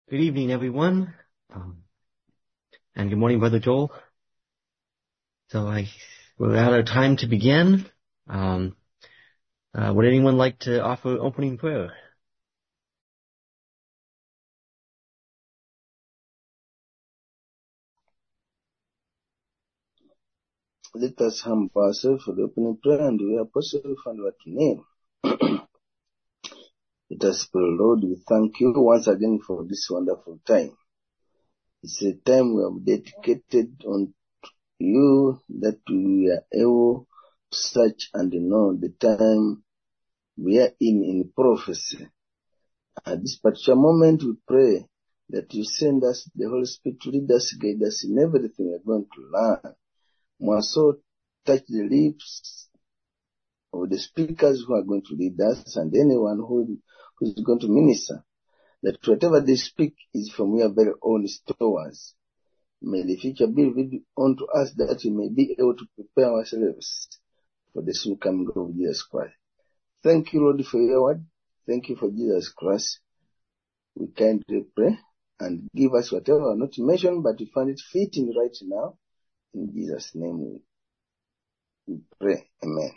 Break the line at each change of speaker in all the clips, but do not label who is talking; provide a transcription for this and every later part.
Good evening, everyone, and good morning, Brother Joel. We're out of time to begin. Would anyone like to offer opening prayer?
Let us humble ourselves for the opening prayer, and we are possibly found what to name. Let us pray. Lord, we thank you once again for this wonderful time. It's a time we have dedicated on you that we are able to search and know the time we are in prophecy. At this particular moment, we pray that you send us the Holy Spirit to lead us, guide us in everything we are going to learn. More so, touch the lips of the speakers who are going to lead us and anyone who is going to minister, that whatever they speak is from your very own stores. May the future be revealed unto us that we may be able to prepare ourselves for the soon coming of Jesus Christ. Thank you, Lord, for your word. Thank you for Jesus Christ. We kindly pray and give us whatever not to mention, but we find it fitting right now. In Jesus' name we pray. Amen.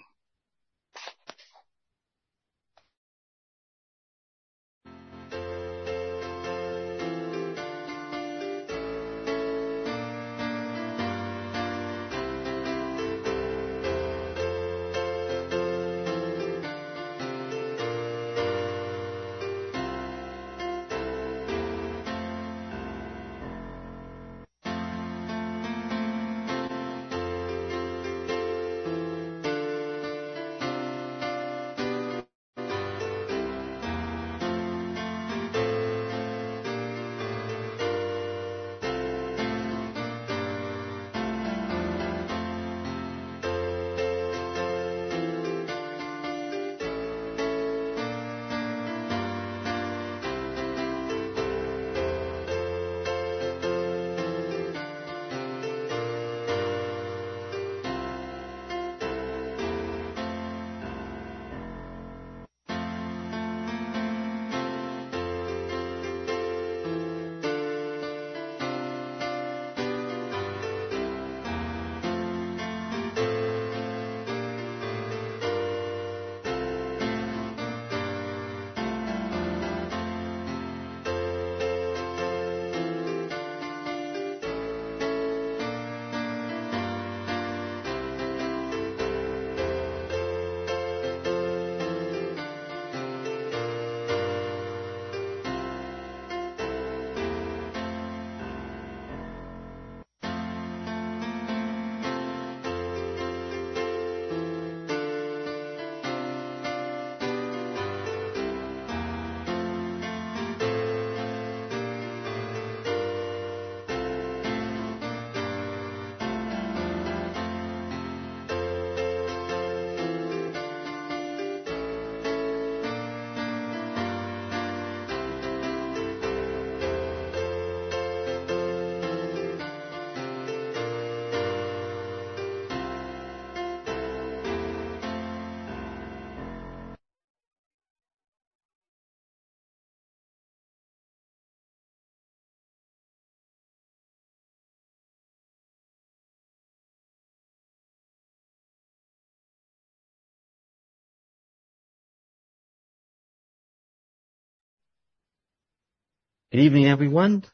Good evening, everyone.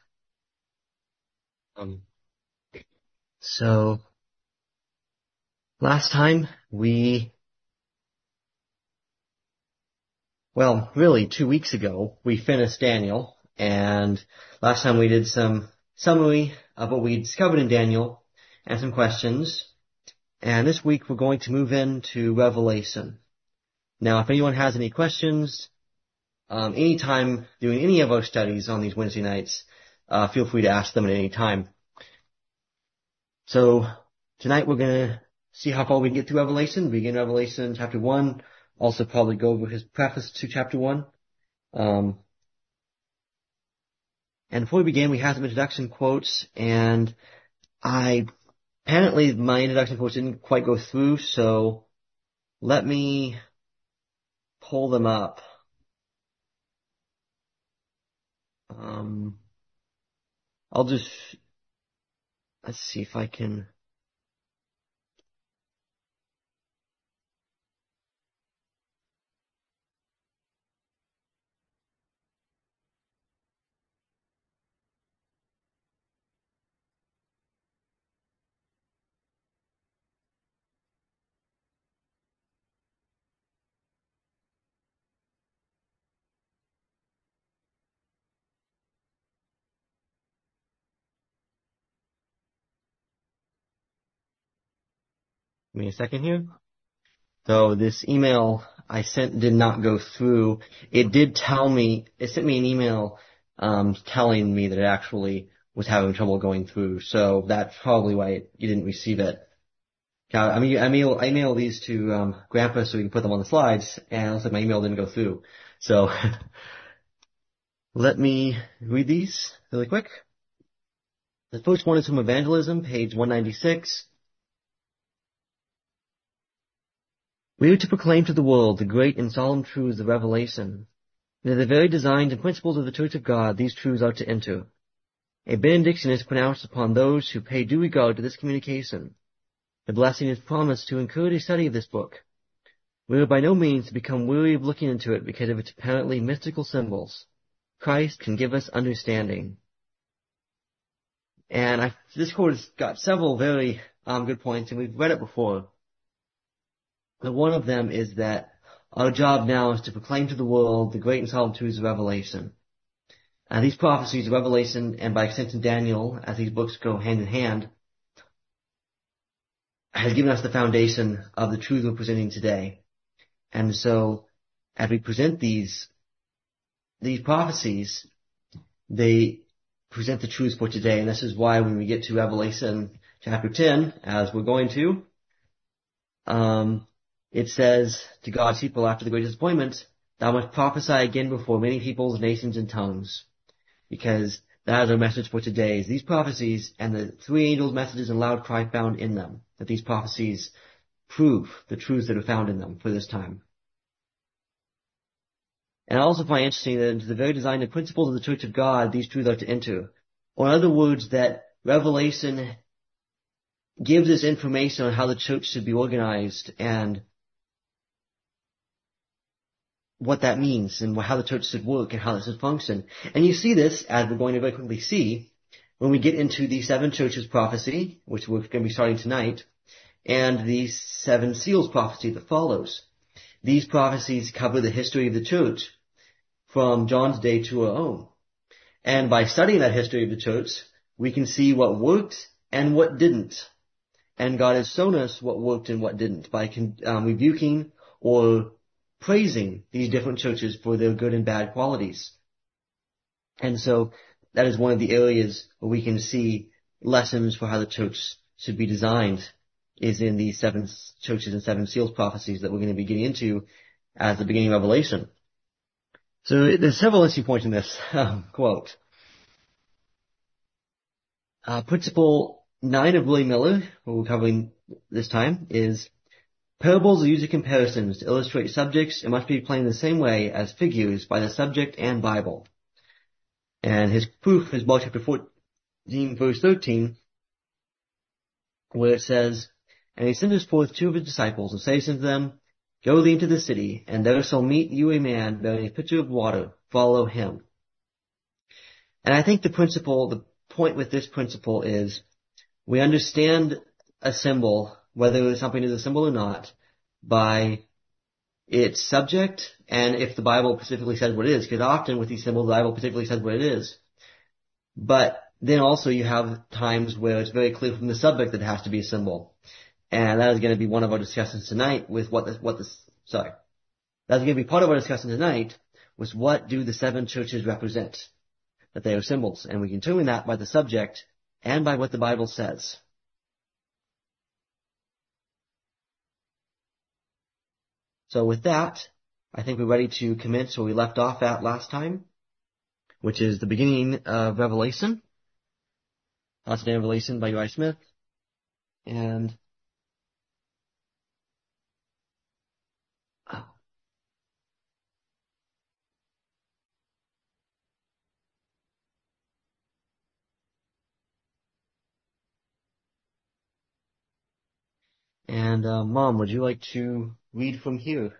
Last time really 2 weeks ago, we finished Daniel, and last time we did some summary of what we discovered in Daniel and some questions. And this week we're going to move into Revelation. Now, if anyone has any questions, anytime doing any of our studies on these Wednesday nights, feel free to ask them at any time. So tonight we're going to see how far we can get through Revelation. Begin Revelation chapter 1. Also probably go over his preface to chapter 1. And before we begin, we have some introduction quotes, and apparently my introduction quotes didn't quite go through, so let me pull them up. let's see if I can. Give me a second here. So this email I sent did not go through. It sent me an email, telling me that it actually was having trouble going through. So that's probably why you didn't receive it. I email these to, Grandpa so we can put them on the slides, and it looks like my email didn't go through. So, let me read these really quick. The first one is from Evangelism, page 196. We are to proclaim to the world the great and solemn truths of Revelation. Into the very designs and principles of the Church of God, these truths are to enter. A benediction is pronounced upon those who pay due regard to this communication. The blessing is promised to encourage a study of this book. We are by no means to become weary of looking into it because of its apparently mystical symbols. Christ can give us understanding. And this quote has got several very good points, and we've read it before. But one of them is that our job now is to proclaim to the world the great and solemn truths of Revelation. And these prophecies of Revelation, and by extension Daniel, as these books go hand in hand, has given us the foundation of the truth we're presenting today. And so, as we present these prophecies, they present the truths for today. And this is why when we get to Revelation chapter 10, as we're going to, it says to God's people after the great disappointment, "Thou must prophesy again before many peoples, nations, and tongues." Because that is our message for today, is these prophecies and the three angels' messages and loud cry found in them, that these prophecies prove the truths that are found in them for this time. And I also find interesting that into the very design and principles of the Church of God, these truths are to enter. Or in other words, that Revelation gives us information on how the church should be organized and what that means and how the church should work and how it should function. And you see this, as we're going to very quickly see, when we get into the seven churches prophecy, which we're going to be starting tonight, and the seven seals prophecy that follows. These prophecies cover the history of the church from John's day to our own. And by studying that history of the church, we can see what worked and what didn't. And God has shown us what worked and what didn't by rebuking or praising these different churches for their good and bad qualities. And so that is one of the areas where we can see lessons for how the church should be designed, is in these seven churches and seven seals prophecies that we're going to be getting into at the beginning of Revelation. So there's several interesting points in this quote. Principle 9 of William Miller, what we're covering this time, is parables are used as comparisons to illustrate subjects and must be explained in the same way as figures by the subject and Bible. And his proof is Mark chapter 14, verse 13, where it says, "And he sendeth forth two of his disciples, and says unto them, Go thee into the city, and there shall meet you a man bearing a pitcher of water. Follow him." And I think the point with this principle is, we understand a symbol, whether something is a symbol or not, by its subject, and if the Bible specifically says what it is, because often with these symbols, the Bible particularly says what it is. But then also you have times where it's very clear from the subject that it has to be a symbol. And that is going to be one of our discussions tonight with that's going to be part of our discussion tonight, was what do the seven churches represent? That they are symbols. And we can determine that by the subject and by what the Bible says. So with that, I think we're ready to commence where we left off at last time, which is the beginning of Revelation. Last day of Revelation by Uriah Smith. And And Mom, would you like to read from here?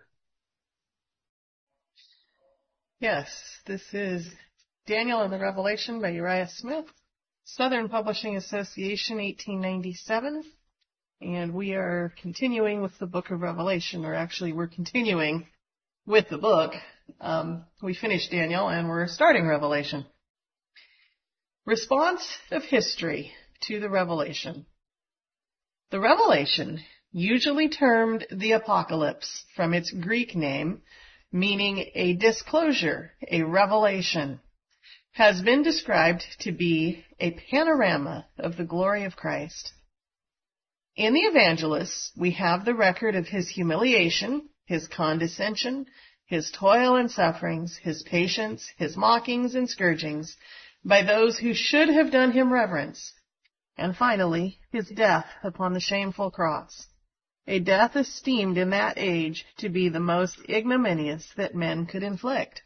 Yes, this is Daniel and the Revelation by Uriah Smith, Southern Publishing Association, 1897. And we are continuing with the book of Revelation, or actually we're continuing with the book. We finished Daniel and we're starting Revelation. Response of history to the Revelation. The Revelation, usually termed the Apocalypse from its Greek name, meaning a disclosure, a revelation, has been described to be a panorama of the glory of Christ. In the evangelists, we have the record of his humiliation, his condescension, his toil and sufferings, his patience, his mockings and scourgings by those who should have done him reverence, and finally, his death upon the shameful cross, a death esteemed in that age to be the most ignominious that men could inflict.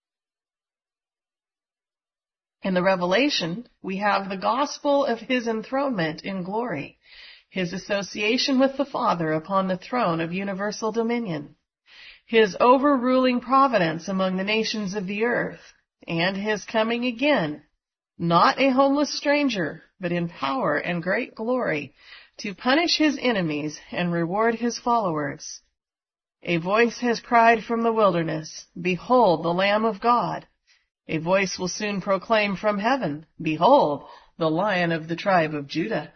In the Revelation, we have the gospel of his enthronement in glory, his association with the Father upon the throne of universal dominion, his overruling providence among the nations of the earth, and his coming again, not a homeless stranger, but in power and great glory, to punish his enemies and reward his followers. A voice has cried from the wilderness, "Behold, the Lamb of God." A voice will soon proclaim from heaven, "Behold, the Lion of the tribe of Judah."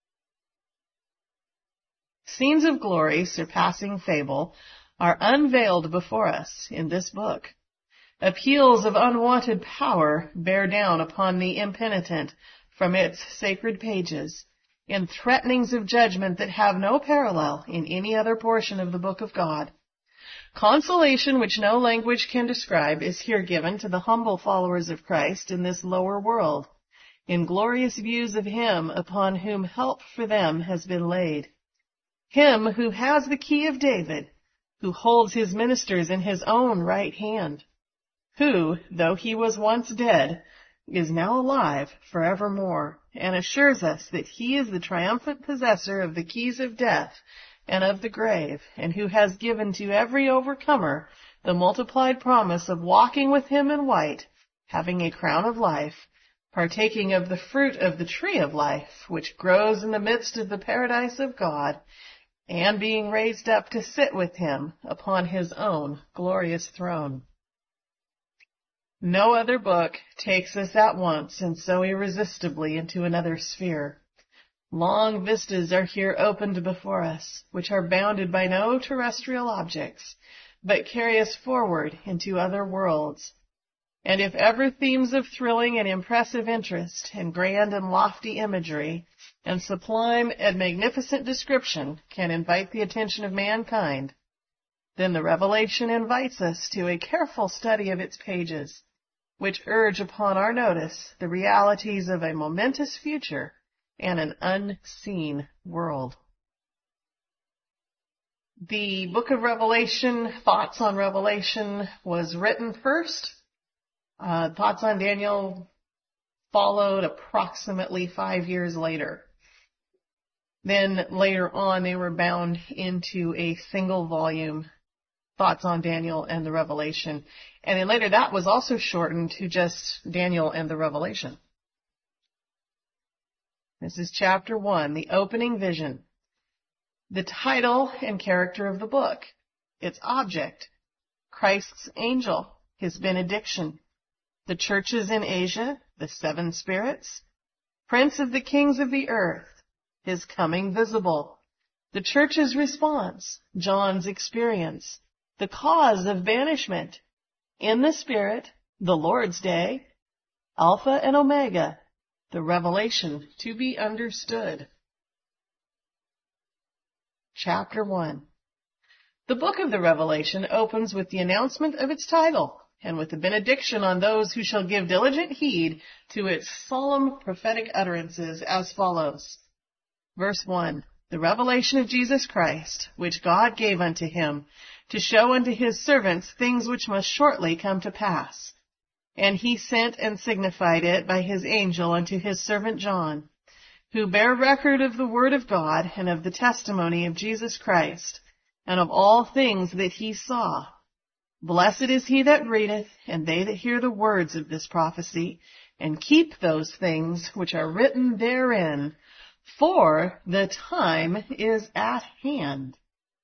Scenes of glory surpassing fable are unveiled before us in this book. Appeals of unwanted power bear down upon the impenitent from its sacred pages, in threatenings of judgment that have no parallel in any other portion of the book of God. Consolation which no language can describe is here given to the humble followers of Christ in this lower world, in glorious views of him upon whom help for them has been laid. Him who has the key of David, who holds his ministers in his own right hand, who, though he was once dead, is now alive forevermore, and assures us that he is the triumphant possessor of the keys of death and of the grave, and who has given to every overcomer the multiplied promise of walking with him in white, having a crown of life, partaking of the fruit of the tree of life, which grows in the midst of the paradise of God, and being raised up to sit with him upon his own glorious throne. No other book takes us at once and so irresistibly into another sphere. Long vistas are here opened before us, which are bounded by no terrestrial objects, but carry us forward into other worlds. And if ever themes of thrilling and impressive interest, and grand and lofty imagery, and sublime and magnificent description can invite the attention of mankind, then the Revelation invites us to a careful study of its pages, which urge upon our notice the realities of a momentous future and an unseen world. The book of Revelation, Thoughts on Revelation, was written first. Thoughts on Daniel followed approximately 5 years later. Then later on they were bound into a single volume, Thoughts on Daniel and the Revelation. And then later that was also shortened to just Daniel and the Revelation. This is chapter 1, the opening vision. The title and character of the book. Its object. Christ's angel. His benediction. The churches in Asia. The 7 spirits. Prince of the kings of the earth. His coming visible. The church's response. John's experience. The cause of banishment. In the Spirit, the Lord's Day, Alpha and Omega, the revelation to be understood. Chapter 1. The book of the Revelation opens with the announcement of its title and with the benediction on those who shall give diligent heed to its solemn prophetic utterances as follows. Verse 1. The revelation of Jesus Christ, which God gave unto him, to show unto his servants things which must shortly come to pass. And he sent and signified it by his angel unto his servant John, who bear record of the word of God and of the testimony of Jesus Christ, and of all things that he saw. Blessed is he that readeth, and they that hear the words of this prophecy, and keep those things which are written therein, for the time is at hand.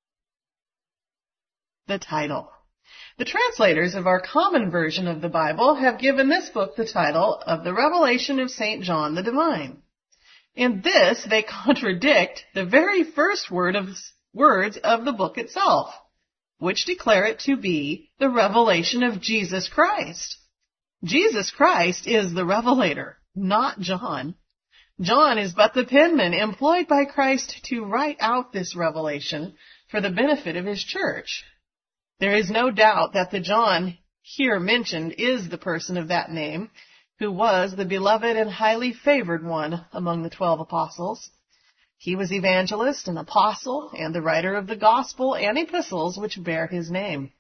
The title. The translators of our common version of the Bible have given this book the title of The Revelation of St. John the Divine. In this, they contradict the very first words of the book itself, which declare it to be the revelation of Jesus Christ. Jesus Christ is the revelator, not John. John is but the penman employed by Christ to write out this revelation for the benefit of his church. There is no doubt that the John here mentioned is the person of that name, who was the beloved and highly favored one among the 12 apostles. He was evangelist and apostle and the writer of the gospel and epistles which bear his name.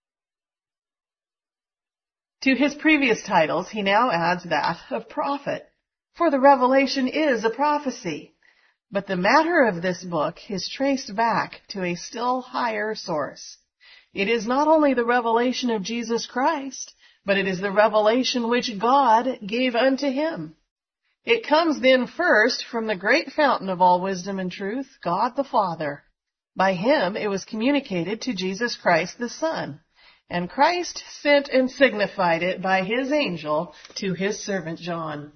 To his previous titles, he now adds that of prophet, for the revelation is a prophecy. But the matter of this book is traced back to a still higher source. It is not only the revelation of Jesus Christ, but it is the revelation which God gave unto him. It comes then first from the great fountain of all wisdom and truth, God the Father. By him it was communicated to Jesus Christ the Son, and Christ sent and signified it by his angel to his servant John.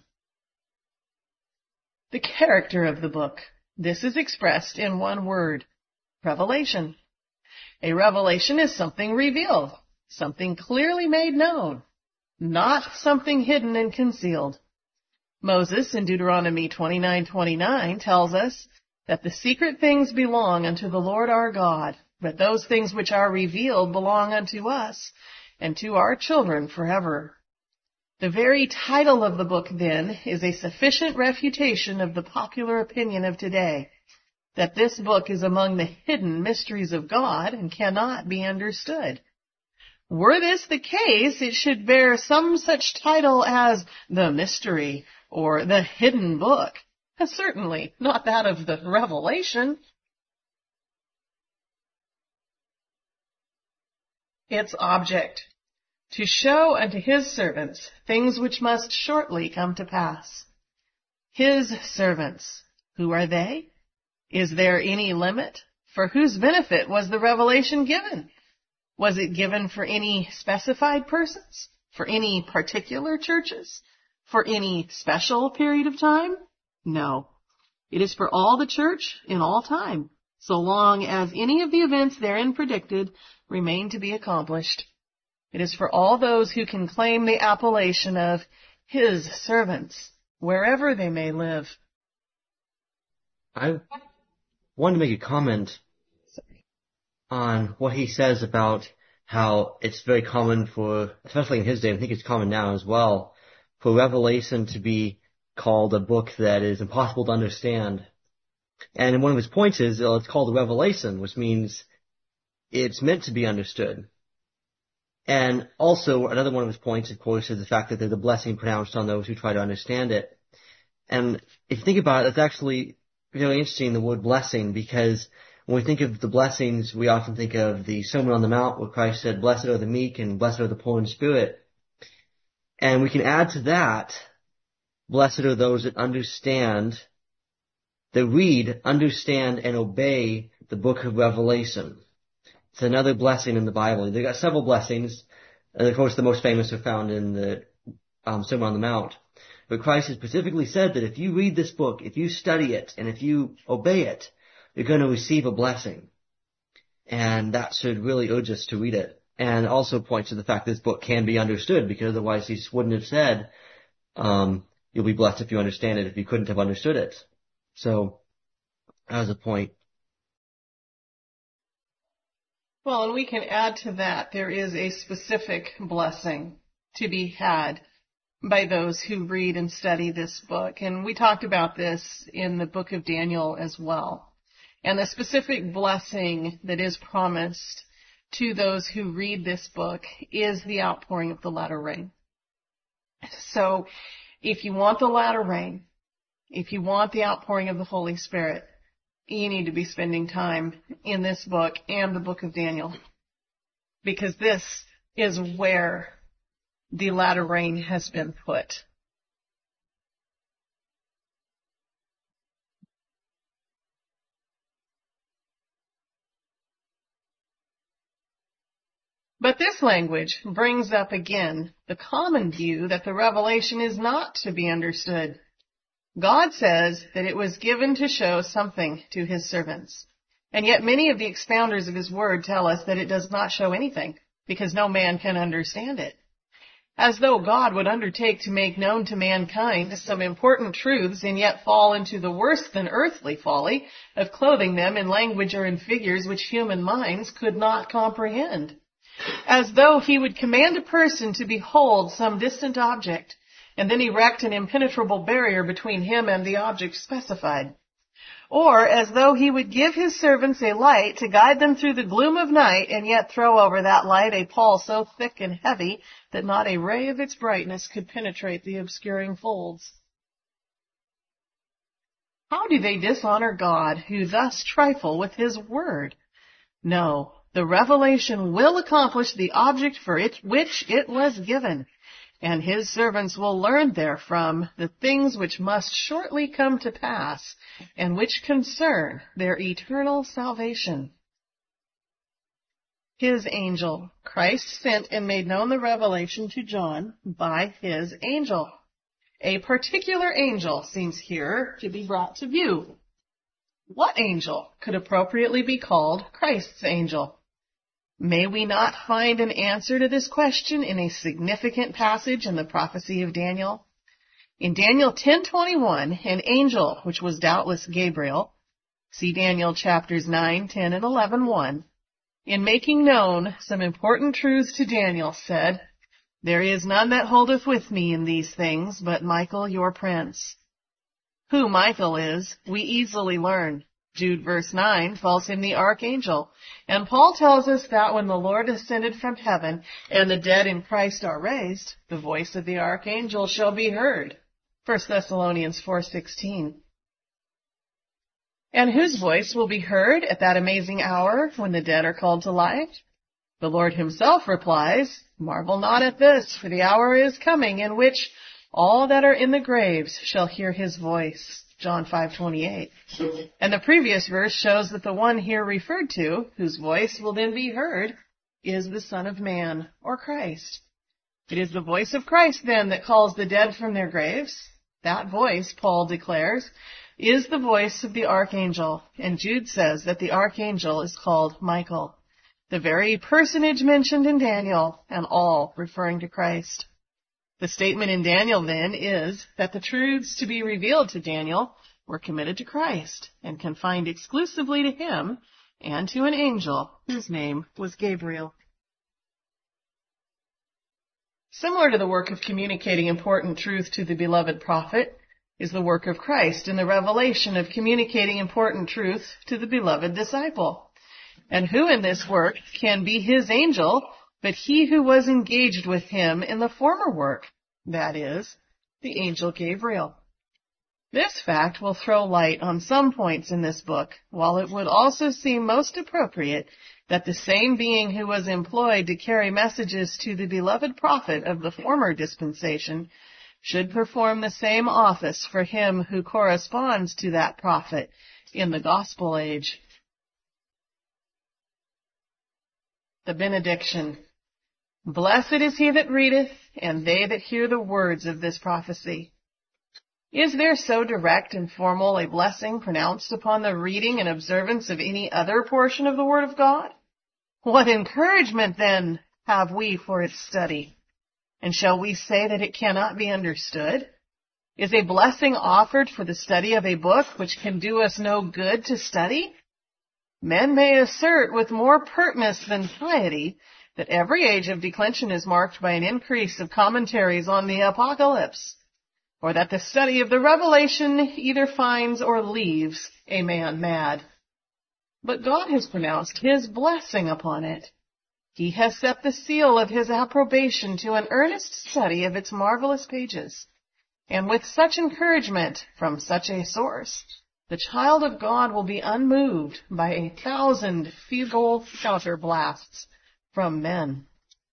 The character of the book. This is expressed in one word, revelation. A revelation is something revealed, something clearly made known, not something hidden and concealed. Moses in Deuteronomy 29:29 tells us that the secret things belong unto the Lord our God, but those things which are revealed belong unto us and to our children forever. The very title of the book, then, is a sufficient refutation of the popular opinion of today, that this book is among the hidden mysteries of God and cannot be understood. Were this the case, it should bear some such title as the mystery or the hidden book, and certainly not that of the Revelation. Its object, to show unto his servants things which must shortly come to pass. His servants, who are they? Is there any limit? For whose benefit was the revelation given? Was it given for any specified persons? For any particular churches? For any special period of time? No. It is for all the church in all time, so long as any of the events therein predicted remain to be accomplished. It is for all those who can claim the appellation of his servants, wherever they may live.
I wanted to make a comment on what he says about how it's very common for, especially in his day, I think it's common now as well, for Revelation to be called a book that is impossible to understand. And one of his points is it's called a revelation, which means it's meant to be understood. And also, another one of his points, of course, is the fact that there's a blessing pronounced on those who try to understand it. And if you think about it, it's actually really interesting, the word blessing, because when we think of the blessings, we often think of the Sermon on the Mount, where Christ said, "Blessed are the meek and blessed are the poor in spirit." And we can add to that, blessed are those that understand, that read, understand, and obey the book of Revelation. It's another blessing in the Bible. They've got several blessings, and of course the most famous are found in the Sermon on the Mount. But Christ has specifically said that if you read this book, if you study it, and if you obey it, you're going to receive a blessing. And that should really urge us to read it. And also points to the fact that this book can be understood, because otherwise he wouldn't have said, you'll be blessed if you understand it, if you couldn't have understood it. So, that was a point.
Well, and we can add to that, there is a specific blessing to be had by those who read and study this book. And we talked about this in the book of Daniel as well. And the specific blessing that is promised to those who read this book is the outpouring of the latter rain. So, if you want the latter rain, if you want the outpouring of the Holy Spirit, you need to be spending time in this book and the book of Daniel, because this is where the latter rain has been put. But this language brings up again the common view that the revelation is not to be understood. God says that it was given to show something to his servants. And yet many of the expounders of his word tell us that it does not show anything, because no man can understand it. As though God would undertake to make known to mankind some important truths and yet fall into the worse than earthly folly of clothing them in language or in figures which human minds could not comprehend. As though he would command a person to behold some distant object, and then erect an impenetrable barrier between him and the object specified. Or as though he would give his servants a light to guide them through the gloom of night, and yet throw over that light a pall so thick and heavy that not a ray of its brightness could penetrate the obscuring folds. How do they dishonor God who thus trifle with his word? No. The revelation will accomplish the object for which it was given, and his servants will learn therefrom the things which must shortly come to pass, and which concern their eternal salvation. His angel. Christ sent and made known the revelation to John by his angel. A particular angel seems here to be brought to view. What angel could appropriately be called Christ's angel? May we not find an answer to this question in a significant passage in the prophecy of Daniel? In Daniel 10:21, an angel, which was doubtless Gabriel, see Daniel chapters 9, 10, and 11:1, in making known some important truths to Daniel, said, "There is none that holdeth with me in these things, but Michael your prince." Who Michael is, we easily learn. Jude verse 9 calls him the archangel. And Paul tells us that when the Lord ascended from heaven and the dead in Christ are raised, the voice of the archangel shall be heard. 1 Thessalonians 4:16. And whose voice will be heard at that amazing hour when the dead are called to life? The Lord himself replies, "Marvel not at this, for the hour is coming in which all that are in the graves shall hear his voice." John 5:28. And the previous verse shows that the one here referred to, whose voice will then be heard, is the Son of Man, or Christ. It is the voice of Christ, then, that calls the dead from their graves. That voice, Paul declares, is the voice of the archangel, and Jude says that the archangel is called Michael, the very personage mentioned in Daniel, and all referring to Christ. The statement in Daniel, then, is that the truths to be revealed to Daniel were committed to Christ and confined exclusively to him and to an angel whose name was Gabriel. Similar to the work of communicating important truth to the beloved prophet is the work of Christ in the revelation of communicating important truth to the beloved disciple. And who in this work can be his angel but he who was engaged with him in the former work, that is, the angel Gabriel? This fact will throw light on some points in this book, while it would also seem most appropriate that the same being who was employed to carry messages to the beloved prophet of the former dispensation should perform the same office for him who corresponds to that prophet in the gospel age. The benediction. Blessed is he that readeth, and they that hear the words of this prophecy. Is there so direct and formal a blessing pronounced upon the reading and observance of any other portion of the Word of God? What encouragement, then, have we for its study? And shall we say that it cannot be understood? Is a blessing offered for the study of a book which can do us no good to study? Men may assert with more pertness than piety that every age of declension is marked by an increase of commentaries on the Apocalypse, or that the study of the Revelation either finds or leaves a man mad. But God has pronounced his blessing upon it. He has set the seal of his approbation to an earnest study of its marvelous pages. And with such encouragement from such a source, the child of God will be unmoved by 1,000 feeble counterblasts from men.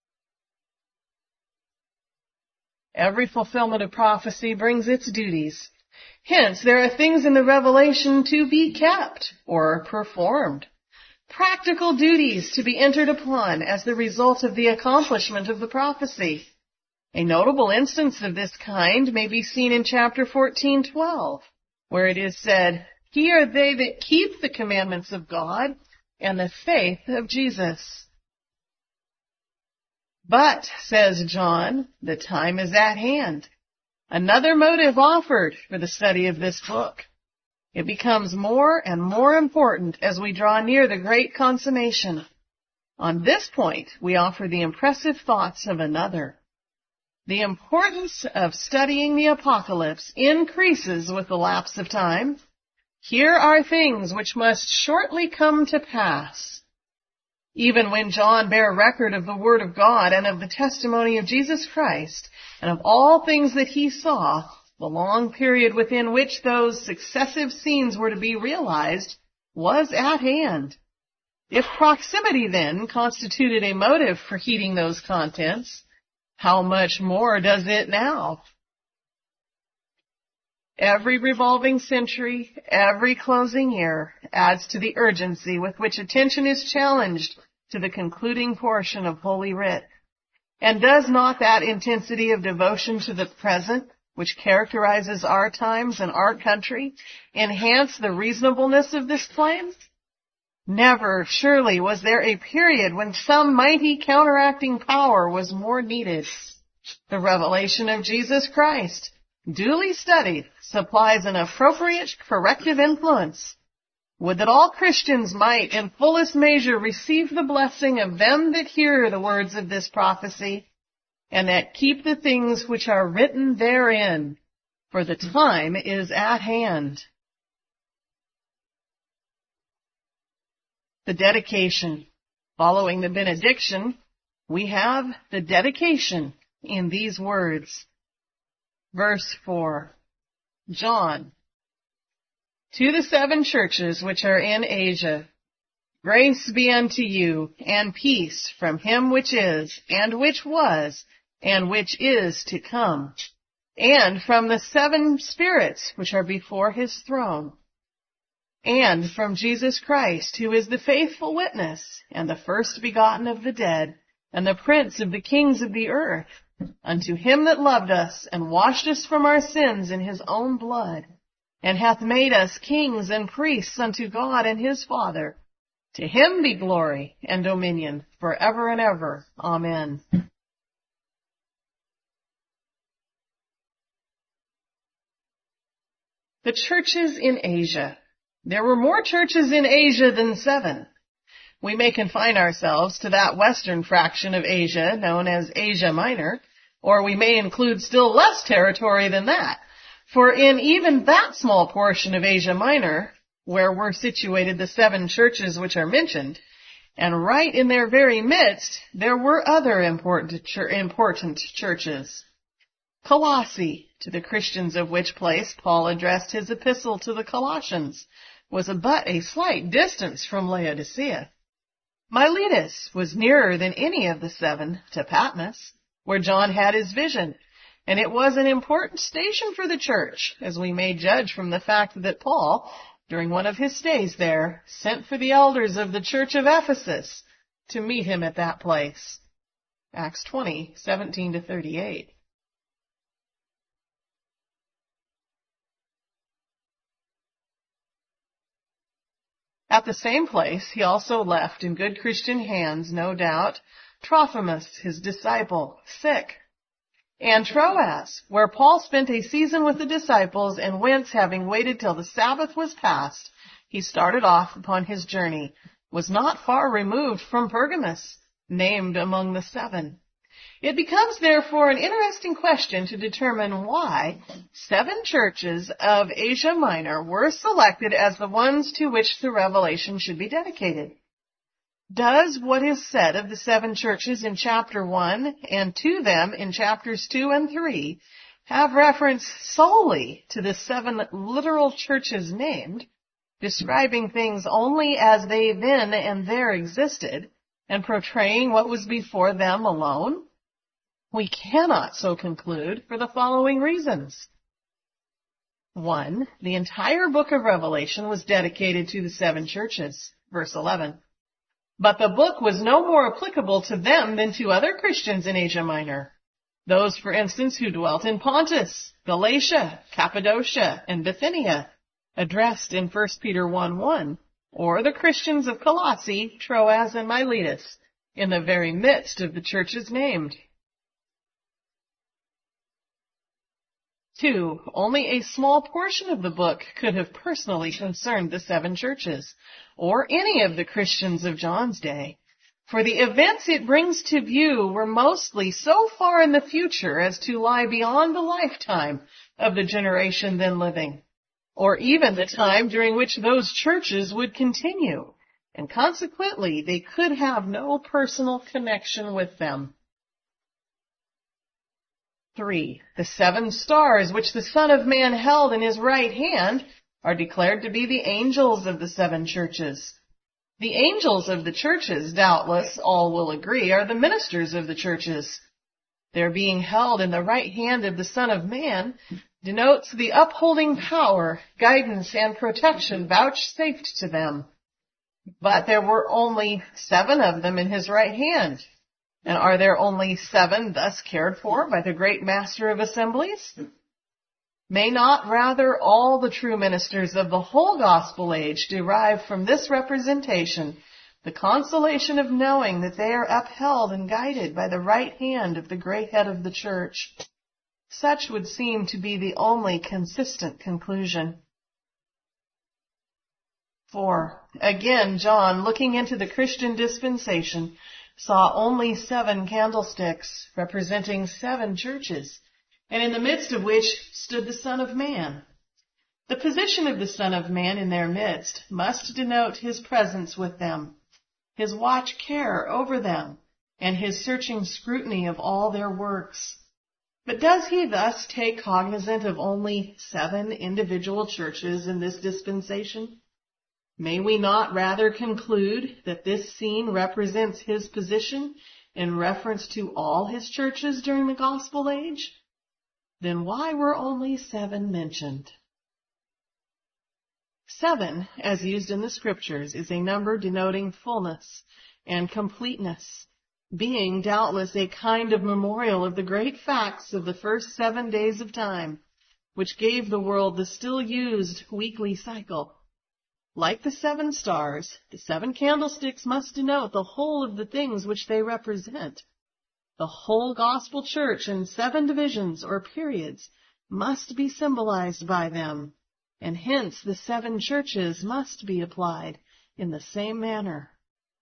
Every fulfillment of prophecy brings its duties. Hence, there are things in the revelation to be kept or performed. Practical duties to be entered upon as the result of the accomplishment of the prophecy. A notable instance of this kind may be seen in chapter 14:12, where it is said, "Ye are they that keep the commandments of God and the faith of Jesus." But, says John, the time is at hand. Another motive offered for the study of this book. It becomes more and more important as we draw near the great consummation. On this point, we offer the impressive thoughts of another. The importance of studying the Apocalypse increases with the lapse of time. Here are things which must shortly come to pass. Even when John bare record of the Word of God and of the testimony of Jesus Christ, and of all things that he saw, the long period within which those successive scenes were to be realized was at hand. If proximity then constituted a motive for heeding those contents, how much more does it now? Every revolving century, every closing year adds to the urgency with which attention is challenged to the concluding portion of Holy Writ. And does not that intensity of devotion to the present, which characterizes our times and our country, enhance the reasonableness of this claim? Never, surely, was there a period when some mighty counteracting power was more needed. The revelation of Jesus Christ, duly studied, supplies an appropriate corrective influence. Would that all Christians might in fullest measure receive the blessing of them that hear the words of this prophecy, and that keep the things which are written therein, for the time is at hand. The dedication. Following the benediction, we have the dedication in these words. Verse 4. John, to the 7 churches which are in Asia, grace be unto you, and peace from him which is, and which was, and which is to come, and from the 7 spirits which are before his throne, and from Jesus Christ, who is the faithful witness, and the first begotten of the dead, and the prince of the kings of the earth, unto him that loved us, and washed us from our sins in his own blood, and hath made us kings and priests unto God and his Father. To him be glory and dominion forever and ever. Amen. The churches in Asia. There were more churches in Asia than 7. We may confine ourselves to that western fraction of Asia known as Asia Minor, or we may include still less territory than that. For in even that small portion of Asia Minor, where were situated the 7 churches which are mentioned, and right in their very midst, there were other important churches. Colossae, to the Christians of which place Paul addressed his epistle to the Colossians, was but a slight distance from Laodicea. Miletus was nearer than any of the 7 to Patmos, where John had his vision, and it was an important station for the church, as we may judge from the fact that Paul, during one of his stays there, sent for the elders of the church of Ephesus to meet him at that place. Acts 20:17-38. At the same place, he also left in good Christian hands, no doubt, Trophimus, his disciple, sick, and Troas, where Paul spent a season with the disciples, and whence, having waited till the Sabbath was past, he started off upon his journey, was not far removed from Pergamus, named among the 7. It becomes, therefore, an interesting question to determine why 7 churches of Asia Minor were selected as the ones to which the revelation should be dedicated. Does what is said of the 7 churches in chapter 1 and to them in chapters 2 and 3 have reference solely to the 7 literal churches named, describing things only as they then and there existed, and portraying what was before them alone? We cannot so conclude for the following reasons. 1. The entire book of Revelation was dedicated to the 7 churches. Verse 11. But the book was no more applicable to them than to other Christians in Asia Minor. Those, for instance, who dwelt in Pontus, Galatia, Cappadocia, and Bithynia, addressed in 1 Peter 1:1, or the Christians of Colossae, Troas, and Miletus, in the very midst of the churches named. 2. Only a small portion of the book could have personally concerned the 7 churches, or any of the Christians of John's day, for the events it brings to view were mostly so far in the future as to lie beyond the lifetime of the generation then living, or even the time during which those churches would continue, and consequently they could have no personal connection with them. 3. The 7 stars which the Son of Man held in his right hand are declared to be the angels of the 7 churches. The angels of the churches, doubtless, all will agree, are the ministers of the churches. Their being held in the right hand of the Son of Man denotes the upholding power, guidance, and protection vouchsafed to them. But there were only 7 of them in his right hand. And are there only 7 thus cared for by the great master of assemblies? May not rather all the true ministers of the whole gospel age derive from this representation the consolation of knowing that they are upheld and guided by the right hand of the great head of the church? Such would seem to be the only consistent conclusion. 4. Again, John, looking into the Christian dispensation, saw only 7 candlesticks representing 7 churches, and in the midst of which stood the Son of Man. The position of the Son of Man in their midst must denote his presence with them, his watch care over them, and his searching scrutiny of all their works. But does he thus take cognizance of only 7 individual churches in this dispensation? May we not rather conclude that this scene represents his position in reference to all his churches during the gospel age? Then why were only 7 mentioned? 7, as used in the scriptures, is a number denoting fullness and completeness, being doubtless a kind of memorial of the great facts of the first 7 days of time, which gave the world the still used weekly cycle. Like the 7 stars, the 7 candlesticks must denote the whole of the things which they represent. The whole gospel church in 7 divisions or periods must be symbolized by them, and hence the 7 churches must be applied in the same manner.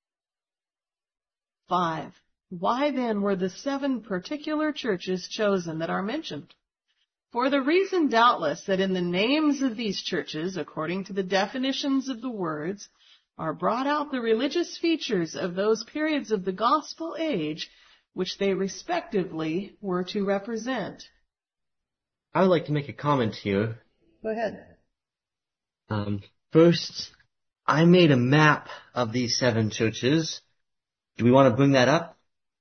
5. Why then were the 7 particular churches chosen that are mentioned? For the reason doubtless that in the names of these churches, according to the definitions of the words, are brought out the religious features of those periods of the gospel age which they respectively were to represent.
I would like to make a comment here.
Go ahead.
First, I made a map of these 7 churches. Do we want to bring that up?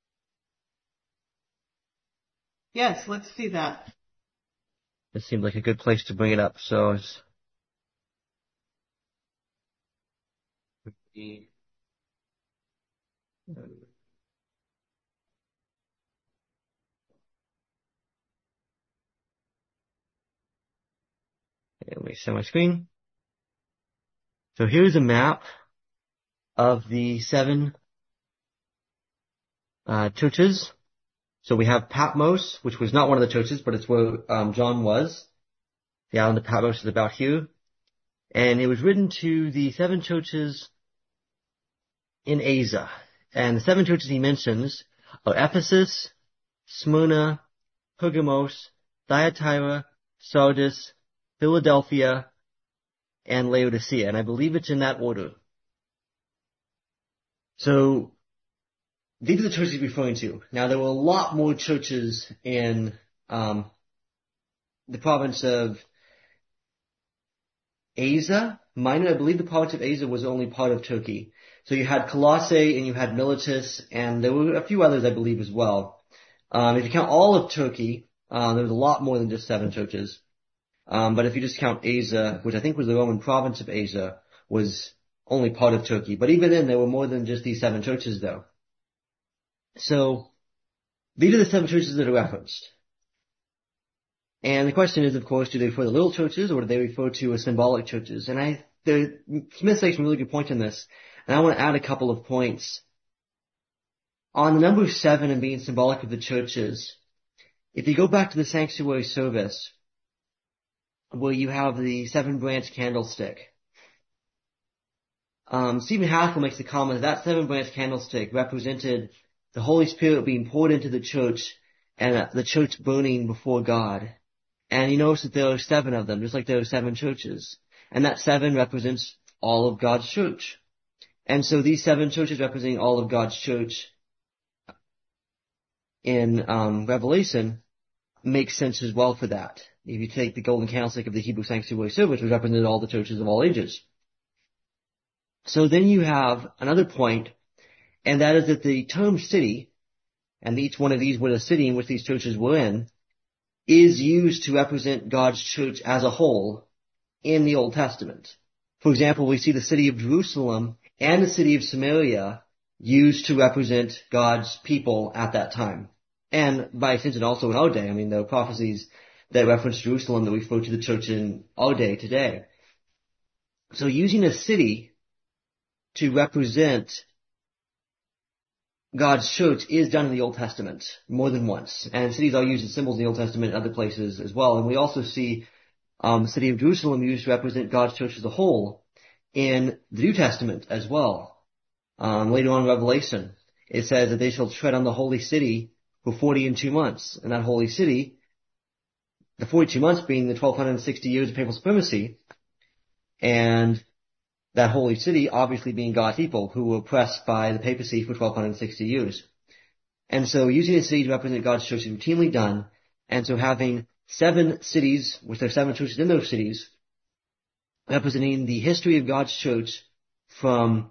Yes, let's see that.
It seemed like a good place to bring it up, so it's... Let me share my screen. So here's a map of the 7 churches. So we have Patmos, which was not one of the churches, but it's where John was. The island of Patmos is about here. And it was written to the 7 churches in Asia. And the 7 churches he mentions are Ephesus, Smyrna, Pergamos, Thyatira, Sardis, Philadelphia, and Laodicea. And I believe it's in that order. So these are the churches he's referring to. Now, there were a lot more churches in the province of Asia Minor. I believe the province of Asia was only part of Turkey. So you had Colossae and you had Miletus, and there were a few others, I believe, as well. If you count all of Turkey, there was a lot more than just 7 churches. But if you just count Asia, which I think was the Roman province of Asia, was only part of Turkey. But even then, there were more than just these 7 churches, though. So these are the 7 churches that are referenced. And the question is, of course, do they refer to little churches or do they refer to as symbolic churches? And Smith makes a really good point in this, and I want to add a couple of points. On the number 7 and being symbolic of the churches, if you go back to the sanctuary service, where you have the 7-branch candlestick, Stephen Haskell makes the comment that 7-branch candlestick represented the Holy Spirit being poured into the church and the church burning before God. And you notice that there are 7 of them, just like there are 7 churches. And that 7 represents all of God's church. And so these 7 churches representing all of God's church in Revelation makes sense as well for that. If you take the golden candlestick of the Hebrew sanctuary service, which represented all the churches of all ages. So then you have another point, and that is that the term city, and each one of these was a city in which these churches were in, is used to represent God's church as a whole in the Old Testament. For example, we see the city of Jerusalem and the city of Samaria used to represent God's people at that time. And by extension also in our day. I mean, there are prophecies that reference Jerusalem that refer to the church in our day today. So using a city to represent God's church is done in the Old Testament more than once. And cities are used as symbols in the Old Testament and other places as well. And we also see the city of Jerusalem used to represent God's church as a whole in the New Testament as well. Later on in Revelation, it says that they shall tread on the holy city for 40 and 2 months. And that holy city, the 42 months being the 1260 years of papal supremacy, and that holy city obviously being God's people who were oppressed by the papacy for 1260 years. And so using a city to represent God's church is routinely done. And so having 7 cities, which there are 7 churches in those cities, representing the history of God's church from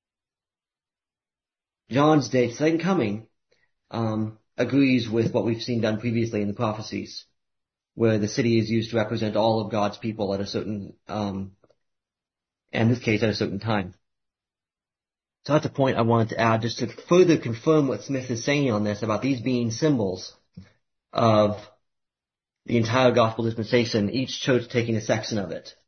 John's day to the second coming, agrees with what we've seen done previously in the prophecies, where the city is used to represent all of God's people at a certain, in this case, at a certain time. So that's a point I wanted to add just to further confirm what Smith is saying on this about these being symbols of the entire gospel dispensation, each church taking a section of it.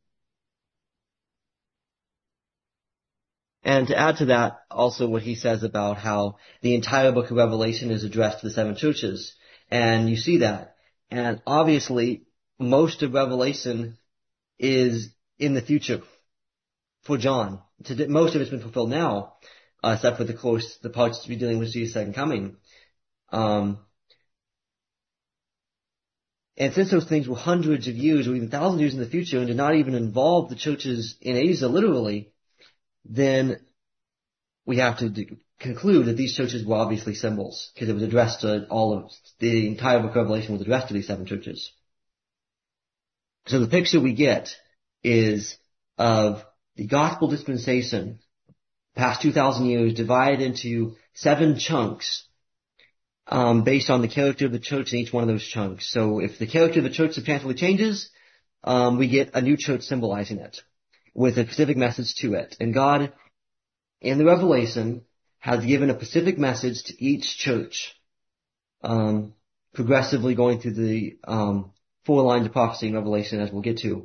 And to add to that, also what he says about how the entire book of Revelation is addressed to the 7 churches. And you see that. And obviously, most of Revelation is in the future for John. Most of it's been fulfilled now, except for the parts to be dealing with Jesus' second coming. And since those things were hundreds of years or even thousands of years in the future and did not even involve the churches in Asia literally, then we have to conclude that these churches were obviously symbols, because it was addressed to the entire book of Revelation was addressed to these 7 churches. So the picture we get is of the gospel dispensation, past 2,000 years, divided into 7 chunks, based on the character of the church in each one of those chunks. So if the character of the church substantially changes, we get a new church symbolizing it, with a specific message to it. And God, in the Revelation, has given a specific message to each church, progressively going through the 4 lines of prophecy in Revelation, as we'll get to.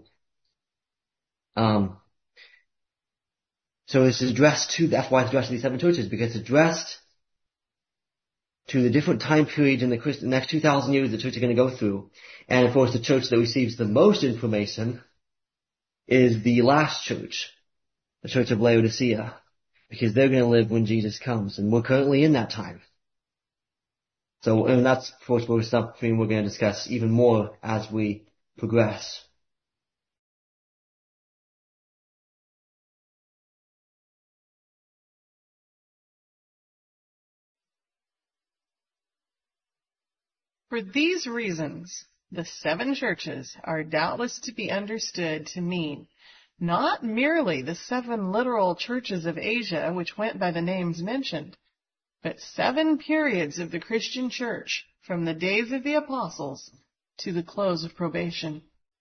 So it's addressed to, that's why it's addressed to these 7 churches, because it's addressed to the different time periods in the next 2,000 years the church are going to go through. And of course the church that receives the most information is the last church, the church of Laodicea, because they're going to live when Jesus comes, and we're currently in that time. So, and that's, of course, something we're going to discuss even more as we progress.
For these reasons, the 7 churches are doubtless to be understood to mean not merely the 7 literal churches of Asia which went by the names mentioned, but 7 periods of the Christian church from the days of the apostles to the close of probation.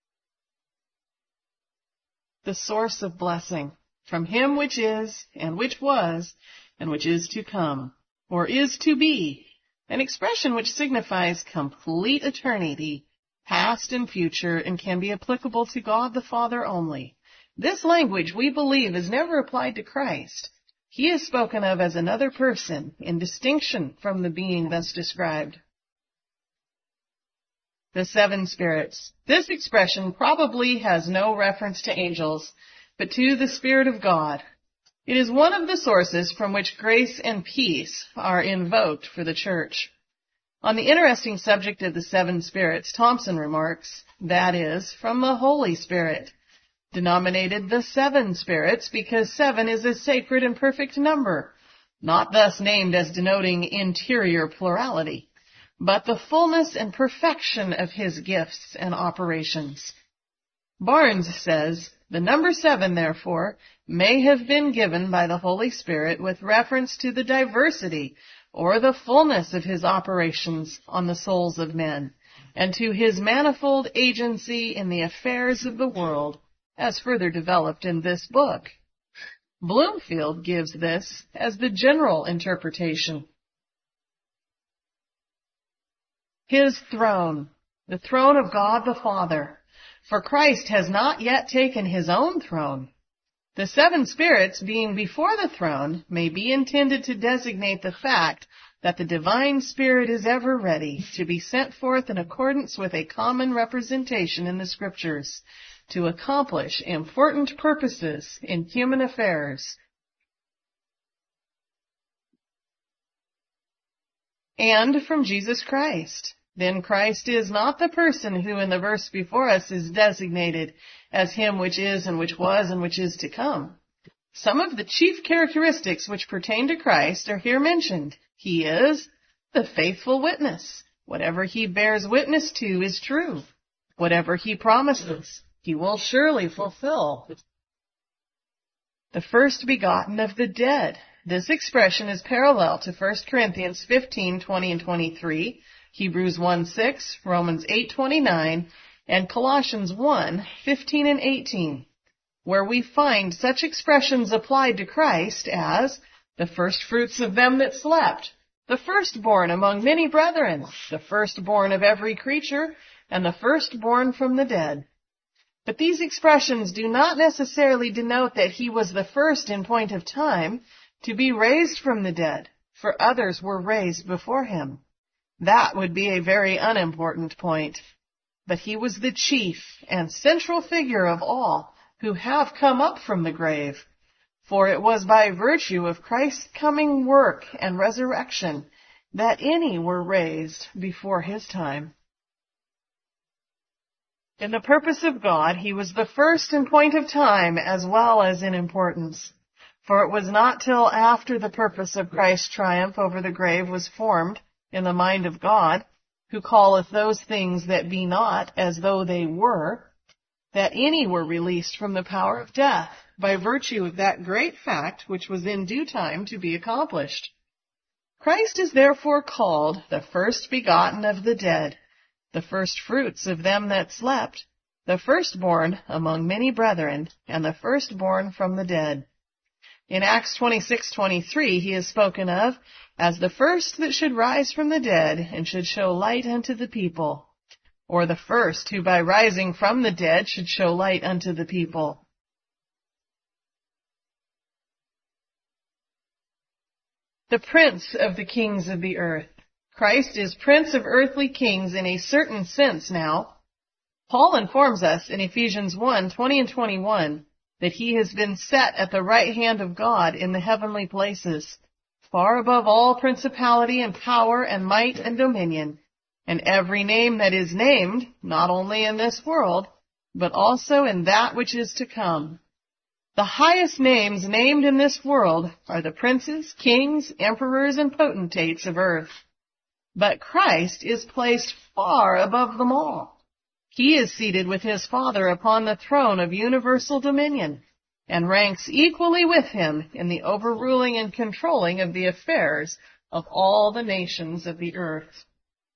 The source of blessing, from him which is, and which was, and which is to come, or is to be, an expression which signifies complete eternity, past and future, and can be applicable to God the Father only. This language, we believe, is never applied to Christ. He is spoken of as another person, in distinction from the being thus described. The 7 spirits. This expression probably has no reference to angels, but to the Spirit of God. It is one of the sources from which grace and peace are invoked for the church. On the interesting subject of the 7 spirits, Thompson remarks, that is, from the Holy Spirit, denominated the 7 spirits because 7 is a sacred and perfect number, not thus named as denoting interior plurality, but the fullness and perfection of his gifts and operations. Barnes says, the number 7, therefore, may have been given by the Holy Spirit with reference to the diversity or the fullness of his operations on the souls of men, and to his manifold agency in the affairs of the world, as further developed in this book. Bloomfield gives this as the general interpretation. His throne, the throne of God the Father, for Christ has not yet taken his own throne. The 7 spirits being before the throne may be intended to designate the fact that the divine Spirit is ever ready to be sent forth in accordance with a common representation in the Scriptures, to accomplish important purposes in human affairs. And from Jesus Christ. Then Christ is not the person who in the verse before us is designated as him which is and which was and which is to come. Some of the chief characteristics which pertain to Christ are here mentioned. He is the faithful witness. Whatever he bears witness to is true. Whatever he promises, he will surely fulfill. The first begotten of the dead. This expression is parallel to 1 Corinthians 15:20 and 23, Hebrews 1:6, Romans 8:29, and Colossians 1:15 and 18, where we find such expressions applied to Christ as the first fruits of them that slept, the firstborn among many brethren, the firstborn of every creature, and the firstborn from the dead. But these expressions do not necessarily denote that he was the first in point of time to be raised from the dead, for others were raised before him. That would be a very unimportant point. But he was the chief and central figure of all who have come up from the grave, for it was by virtue of Christ's coming work and resurrection that any were raised before his time. In the purpose of God, he was the first in point of time as well as in importance. For it was not till after the purpose of Christ's triumph over the grave was formed in the mind of God, who calleth those things that be not as though they were, that any were released from the power of death, by virtue of that great fact which was in due time to be accomplished. Christ is therefore called the first begotten of the dead, the first fruits of them that slept, the firstborn among many brethren, and the firstborn from the dead. In Acts 26:23 he is spoken of as the first that should rise from the dead and should show light unto the people, or the first who by rising from the dead should show light unto the people. The prince of the kings of the earth. Christ is prince of earthly kings in a certain sense now. Paul informs us in Ephesians 1:20 and 21 that he has been set at the right hand of God in the heavenly places, far above all principality and power and might and dominion, and every name that is named, not only in this world, but also in that which is to come. The highest names named in this world are the princes, kings, emperors, and potentates of earth. But Christ is placed far above them all. He is seated with his Father upon the throne of universal dominion, and ranks equally with him in the overruling and controlling of the affairs of all the nations of the earth.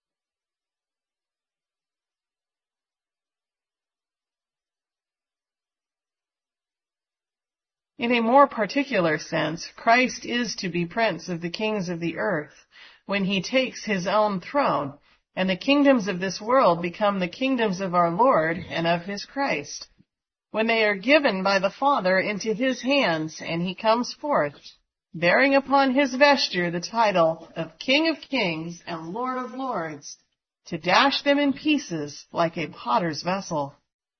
In a more particular sense, Christ is to be Prince of the kings of the earth when he takes his own throne, and the kingdoms of this world become the kingdoms of our Lord and of his Christ. When they are given by the Father into his hands, and he comes forth, bearing upon his vesture the title of King of Kings and Lord of Lords, to dash them in pieces like a potter's vessel.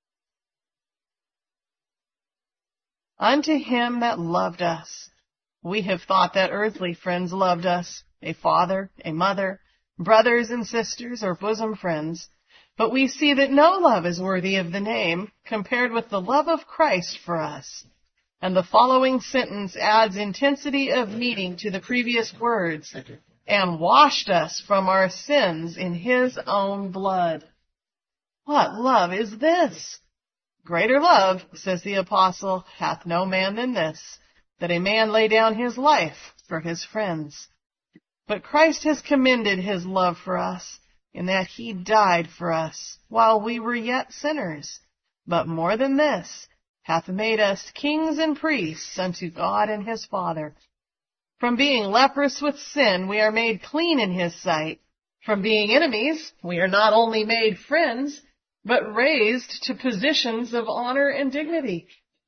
Unto him that loved us. We have thought that earthly friends loved us, a father, a mother, brothers and sisters, or bosom friends. But we see that no love is worthy of the name compared with the love of Christ for us. And the following sentence adds intensity of meaning to the previous words, and washed us from our sins in his own blood. What love is this? Greater love, says the apostle, hath no man than this, that a man lay down his life for his friends. But Christ has commended his love for us, in that he died for us, while we were yet sinners. But more than this, hath made us kings and priests unto God and his Father. From being leprous with sin, we are made clean in his sight. From being enemies, we are not only made friends, but raised to positions of honor and dignity.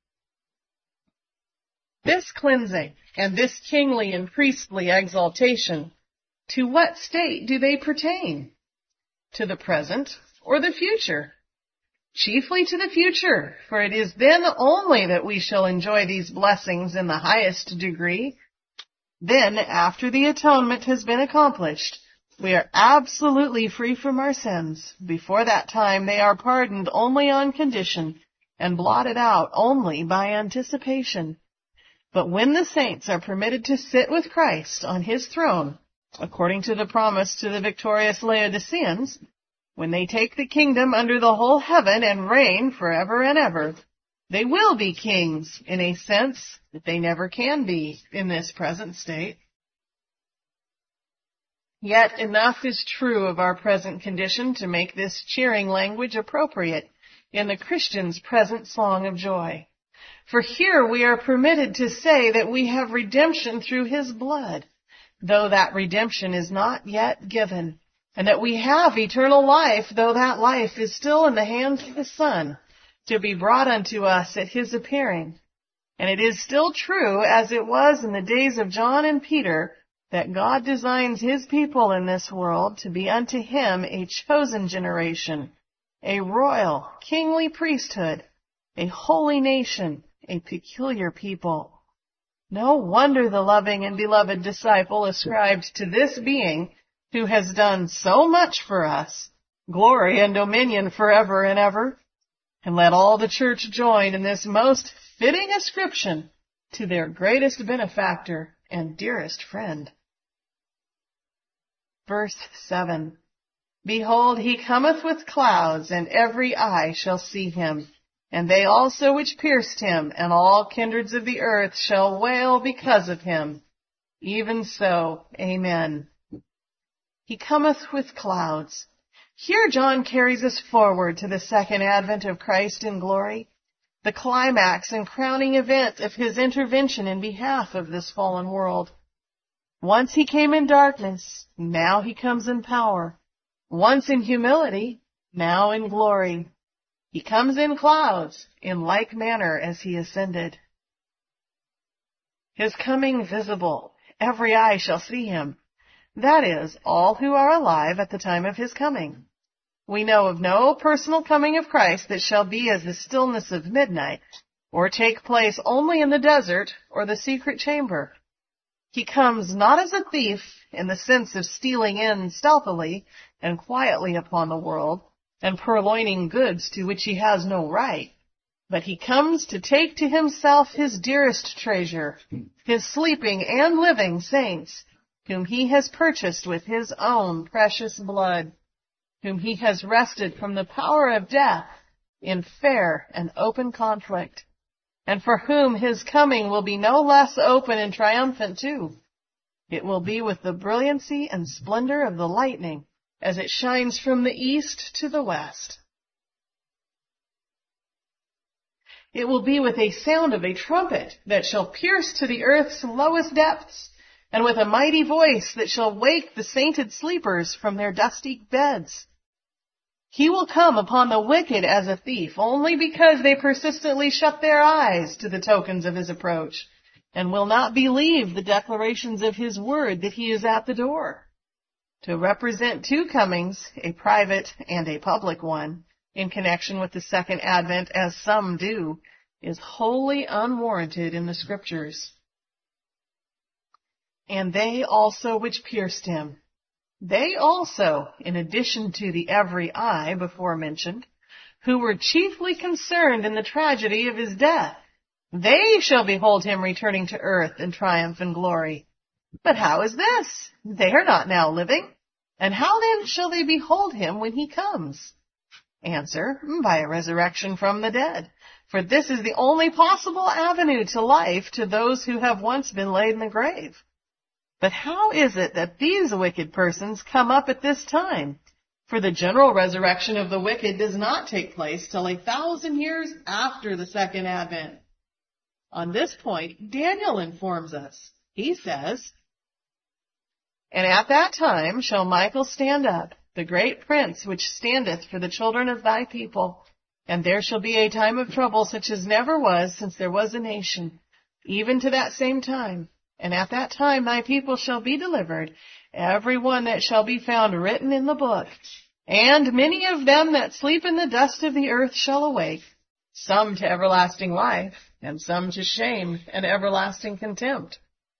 This cleansing and this kingly and priestly exaltation, to what state do they pertain? To the present or the future? Chiefly to the future, for it is then only that we shall enjoy these blessings in the highest degree. Then, after the atonement has been accomplished, we are absolutely free from our sins. Before that time, they are pardoned only on condition and blotted out only by anticipation. But when the saints are permitted to sit with Christ on his throne, according to the promise to the victorious Laodiceans, when they take the kingdom under the whole heaven and reign forever and ever, they will be kings in a sense that they never can be in this present state. Yet enough is true of our present condition to make this cheering language appropriate in the Christian's present song of joy. For here we are permitted to say that we have redemption through his blood, though that redemption is not yet given, and that we have eternal life, though that life is still in the hands of the Son, to be brought unto us at his appearing. And it is still true, as it was in the days of John and Peter, that God designs his people in this world to be unto him a chosen generation, a royal, kingly priesthood, a holy nation, a peculiar people. No wonder the loving and beloved disciple ascribed to this being, who has done so much for us, glory and dominion forever and ever. And let all the church join in this most fitting ascription to their greatest benefactor and dearest friend. Verse 7. Behold, he cometh with clouds, and every eye shall see him, and they also which pierced him, and all kindreds of the earth shall wail because of him. Even so, amen. He cometh with clouds. Here John carries us forward to the second advent of Christ in glory, the climax and crowning event of his intervention in behalf of this fallen world. Once he came in darkness, now he comes in power. Once in humility, now in glory. He comes in clouds, in like manner as he ascended. His coming visible, every eye shall see him. That is, all who are alive at the time of his coming. We know of no personal coming of Christ that shall be as the stillness of midnight, or take place only in the desert or the secret chamber. He comes not as a thief in the sense of stealing in stealthily and quietly upon the world and purloining goods to which he has no right, but he comes to take to himself his dearest treasure, his sleeping and living saints, whom he has purchased with his own precious blood. whom he has wrested from the power of death in fair and open conflict, and for whom his coming will be no less open and triumphant too. It will be with the brilliancy and splendor of the lightning as it shines from the east to the west. It will be with a sound of a trumpet that shall pierce to the earth's lowest depths, and with a mighty voice that shall wake the sainted sleepers from their dusty beds. He will come upon the wicked as a thief, only because they persistently shut their eyes to the tokens of his approach, and will not believe the declarations of his word that he is at the door. To represent two comings, a private and a public one, in connection with the second advent, as some do, is wholly unwarranted in the Scriptures. And they also which pierced him, they also, in addition to the every eye before mentioned, who were chiefly concerned in the tragedy of his death, they shall behold him returning to earth in triumph and glory. But how is this? They are not now living. And how then shall they behold him when he comes? Answer, by a resurrection from the dead. For this is the only possible avenue to life to those who have once been laid in the grave. But how is it that these wicked persons come up at this time? For the general resurrection of the wicked does not take place till 1,000 years after the second advent. On this point, Daniel informs us. He says, "And at that time shall Michael stand up, the great prince which standeth for the children of thy people. And there shall be a time of trouble such as never was since there was a nation, even to that same time. And at that time thy people shall be delivered, every one that shall be found written in the book. And many of them that sleep in the dust of the earth shall awake, some to everlasting life, and some to shame and everlasting contempt."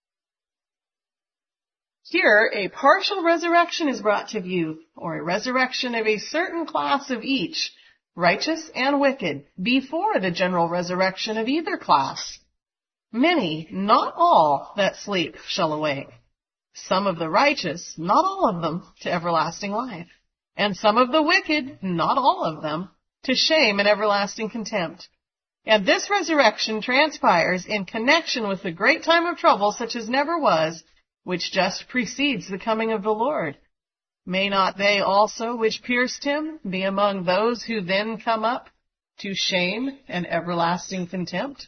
Here, a partial resurrection is brought to view, or a resurrection of a certain class of each, righteous and wicked, before the general resurrection of either class. Many, not all, that sleep shall awake. Some of the righteous, not all of them, to everlasting life. And some of the wicked, not all of them, to shame and everlasting contempt. And this resurrection transpires in connection with the great time of trouble such as never was, which just precedes the coming of the Lord. May not they also which pierced him be among those who then come up to shame and everlasting contempt?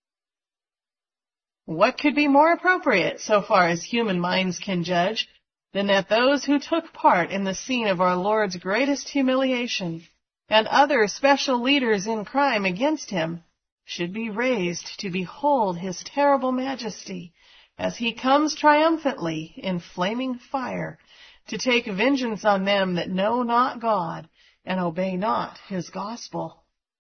What could be more appropriate, so far as human minds can judge, than that those who took part in the scene of our Lord's greatest humiliation, and other special leaders in crime against him, should be raised to behold his terrible majesty, as he comes triumphantly in flaming fire to take vengeance on them that know not God and obey not his gospel?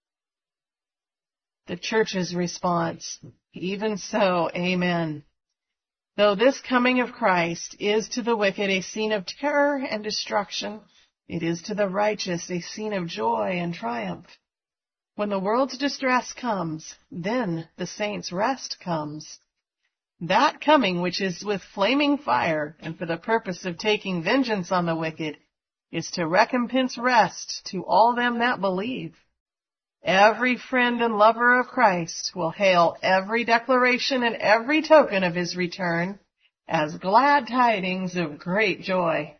The church's response, even so, amen. Though this coming of Christ is to the wicked a scene of terror and destruction, it is to the righteous a scene of joy and triumph. When the world's distress comes, then the saints' rest comes. That coming which is with flaming fire, and for the purpose of taking vengeance on the wicked, is to recompense rest to all them that believe. Every friend and lover of Christ will hail every declaration and every token of his return as glad tidings of great joy.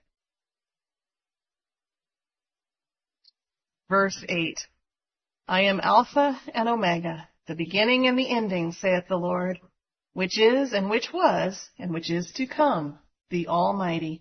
Verse 8. I am Alpha and Omega, the beginning and the ending, saith the Lord, which is, and which was, and which is to come, the Almighty.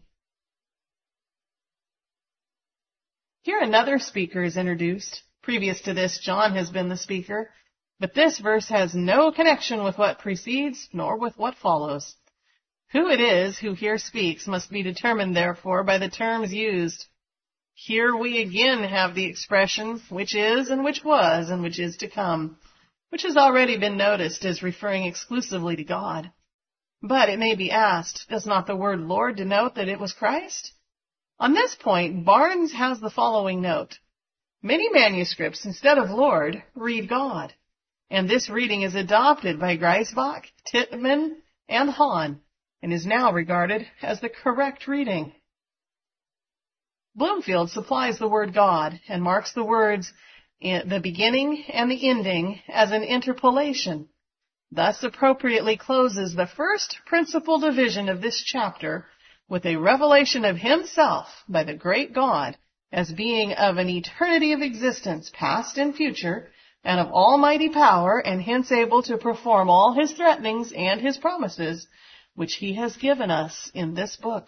Here another speaker is introduced. Previous to this, John has been the speaker, but this verse has no connection with what precedes, nor with what follows. Who it is who here speaks must be determined, therefore, by the terms used. Here we again have the expression, which is, and which was, and which is to come, which has already been noticed as referring exclusively to God. But it may be asked, does not the word Lord denote that it was Christ? On this point, Barnes has the following note. Many manuscripts, instead of Lord, read God, and this reading is adopted by Griesbach, Tittman, and Hahn, and is now regarded as the correct reading. Bloomfield supplies the word God and marks the words in the beginning and the ending as an interpolation, thus appropriately closes the first principal division of this chapter with a revelation of himself by the great God as being of an eternity of existence, past and future, and of almighty power, and hence able to perform all his threatenings and his promises, which he has given us in this book.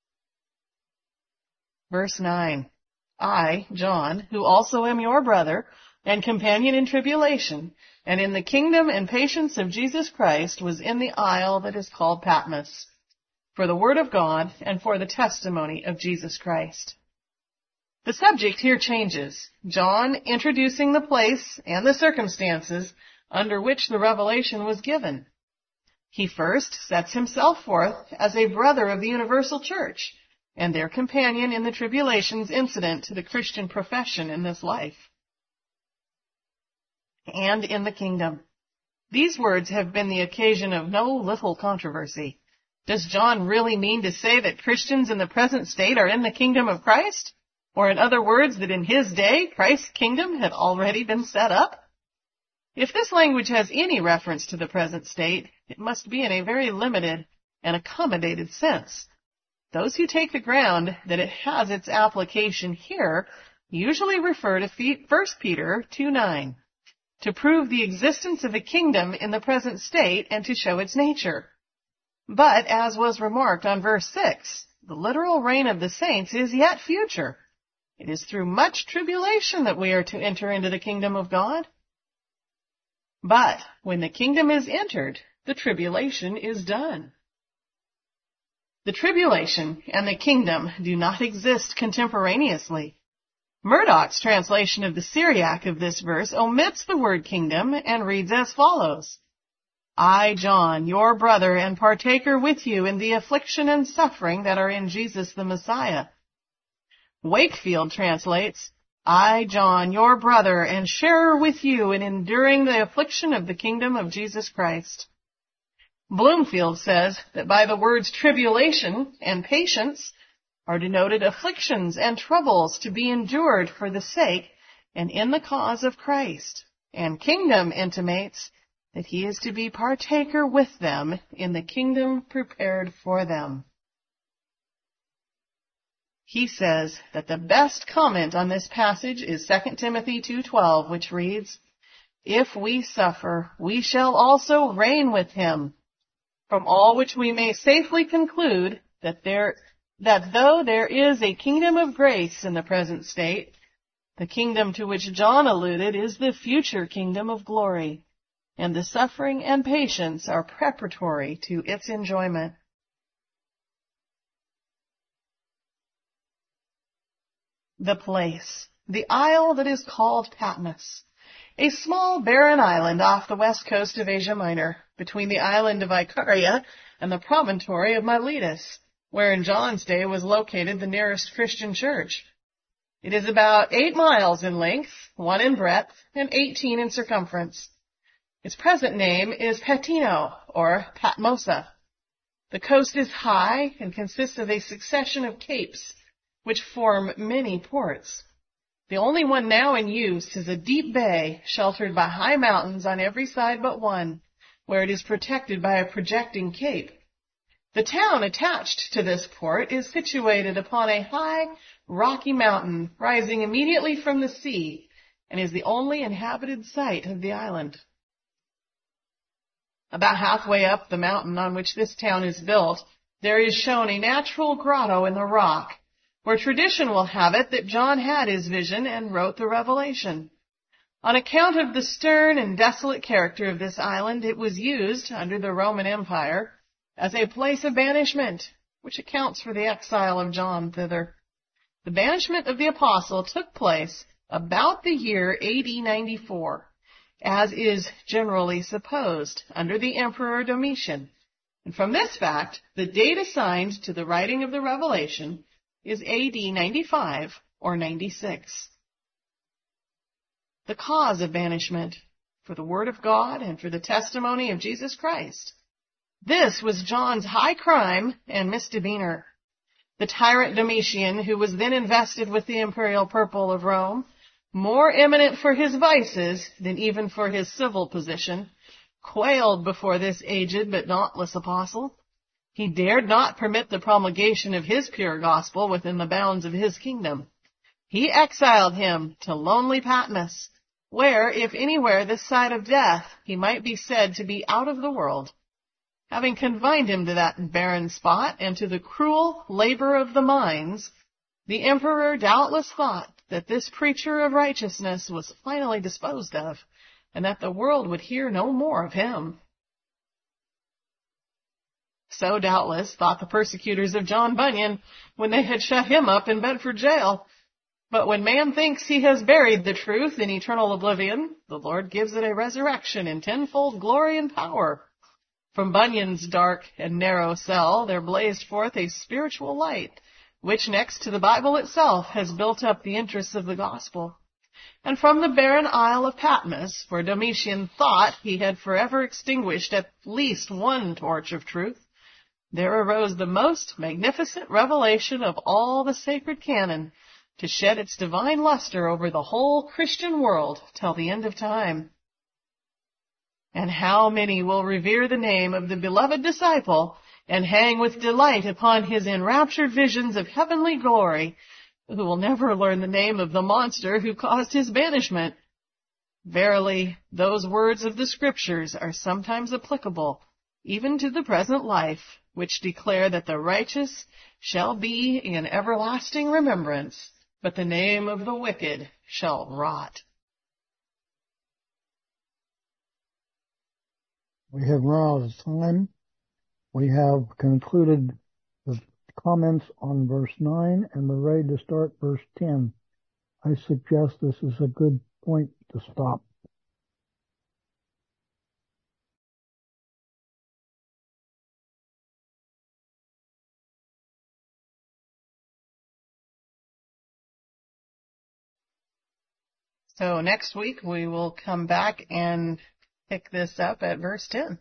Verse 9, I, John, who also am your brother and companion in tribulation, and in the kingdom and patience of Jesus Christ, was in the isle that is called Patmos, for the word of God and for the testimony of Jesus Christ. The subject here changes, John introducing the place and the circumstances under which the revelation was given. He first sets himself forth as a brother of the universal church and their companion in the tribulations incident to the Christian profession in this life and in the kingdom. These words have been the occasion of no little controversy. Does John really mean to say that Christians in the present state are in the kingdom of Christ? Or in other words, that in his day, Christ's kingdom had already been set up? If this language has any reference to the present state, it must be in a very limited and accommodated sense. Those who take the ground that it has its application here usually refer to 1 Peter 2:9 to prove the existence of a kingdom in the present state and to show its nature. But, as was remarked on verse 6, the literal reign of the saints is yet future. It is through much tribulation that we are to enter into the kingdom of God. But when the kingdom is entered, the tribulation is done. The tribulation and the kingdom do not exist contemporaneously. Murdoch's translation of the Syriac of this verse omits the word kingdom and reads as follows, I, John, your brother and partaker with you in the affliction and suffering that are in Jesus the Messiah. Wakefield translates, I, John, your brother, and sharer with you in enduring the affliction of the kingdom of Jesus Christ. Bloomfield says that by the words tribulation and patience are denoted afflictions and troubles to be endured for the sake and in the cause of Christ, and kingdom intimates that he is to be partaker with them in the kingdom prepared for them. He says that the best comment on this passage is 2 Timothy 2:12, which reads, If we suffer, we shall also reign with him. From all which we may safely conclude that though there is a kingdom of grace in the present state, the kingdom to which John alluded is the future kingdom of glory, and the suffering and patience are preparatory to its enjoyment. The place, the isle that is called Patmos, a small barren island off the west coast of Asia Minor, between the island of Icaria and the promontory of Miletus, where in John's day was located the nearest Christian church. It is about 8 miles in length, 1 in breadth, and 18 in circumference. Its present name is Patino, or Patmosa. The coast is high and consists of a succession of capes, which form many ports. The only one now in use is a deep bay sheltered by high mountains on every side but one, where it is protected by a projecting cape. The town attached to this port is situated upon a high, rocky mountain rising immediately from the sea, and is the only inhabited site of the island. About halfway up the mountain on which this town is built, there is shown a natural grotto in the rock, where tradition will have it that John had his vision and wrote the Revelation. On account of the stern and desolate character of this island, it was used, under the Roman Empire, as a place of banishment, which accounts for the exile of John thither. The banishment of the apostle took place about the year AD 94, as is generally supposed, under the Emperor Domitian. And from this fact, the date assigned to the writing of the Revelation is AD 95 or 96. The cause of banishment, for the word of God and for the testimony of Jesus Christ. This was John's high crime and misdemeanor. The tyrant Domitian, who was then invested with the imperial purple of Rome, more eminent for his vices than even for his civil position, quailed before this aged but dauntless apostle. He dared not permit the promulgation of his pure gospel within the bounds of his kingdom. He exiled him to lonely Patmos, where, if anywhere this side of death, he might be said to be out of the world. Having confined him to that barren spot and to the cruel labor of the mines, the emperor doubtless thought that this preacher of righteousness was finally disposed of, and that the world would hear no more of him. So doubtless thought the persecutors of John Bunyan when they had shut him up in Bedford jail. But when man thinks he has buried the truth in eternal oblivion, the Lord gives it a resurrection in tenfold glory and power. From Bunyan's dark and narrow cell there blazed forth a spiritual light, which next to the Bible itself has built up the interests of the gospel. And from the barren isle of Patmos, where Domitian thought he had forever extinguished at least one torch of truth, there arose the most magnificent revelation of all the sacred canon, to shed its divine luster over the whole Christian world till the end of time. And how many will revere the name of the beloved disciple and hang with delight upon his enraptured visions of heavenly glory, who will never learn the name of the monster who caused his banishment? Verily, those words of the Scriptures are sometimes applicable even to the present life, which declare that the righteous shall be in everlasting remembrance, but the name of the wicked shall rot.
We have run out of time. We have concluded the comments on verse 9, and we're ready to start verse 10. I suggest this is a good point to stop.
So next week we will come back and pick this up at verse 10.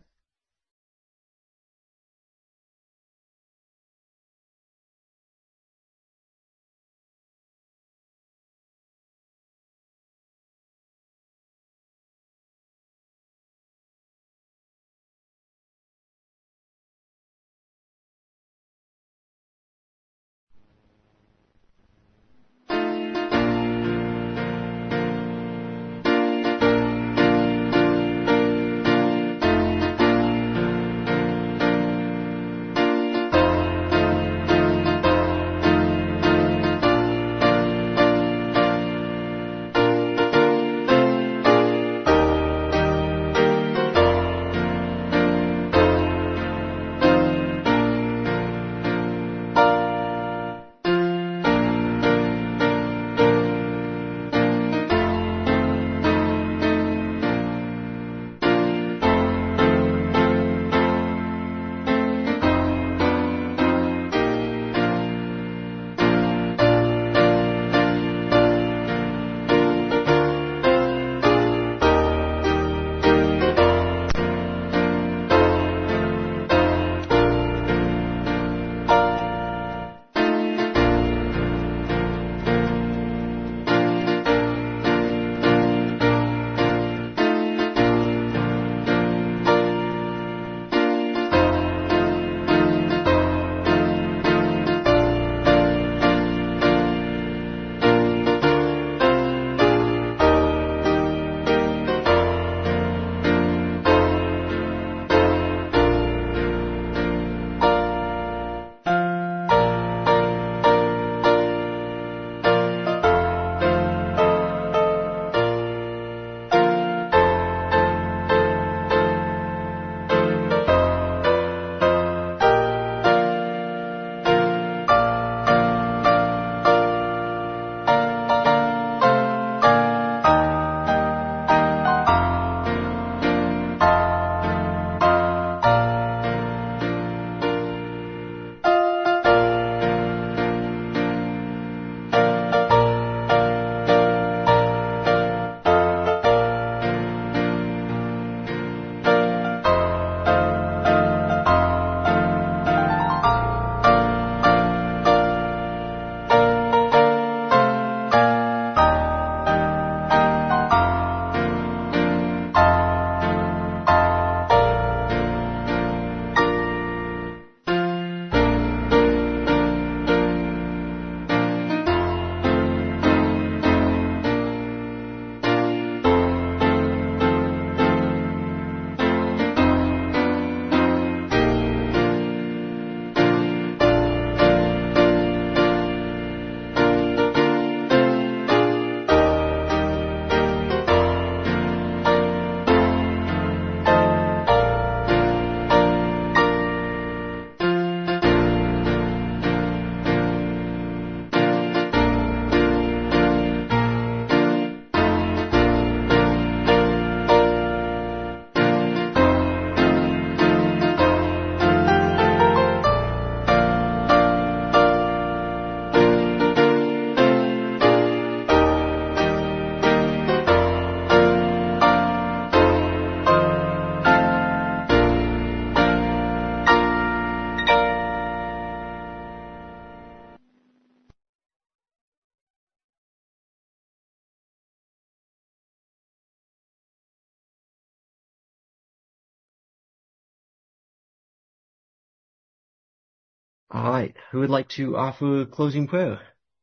All right. Who would like to offer a closing prayer?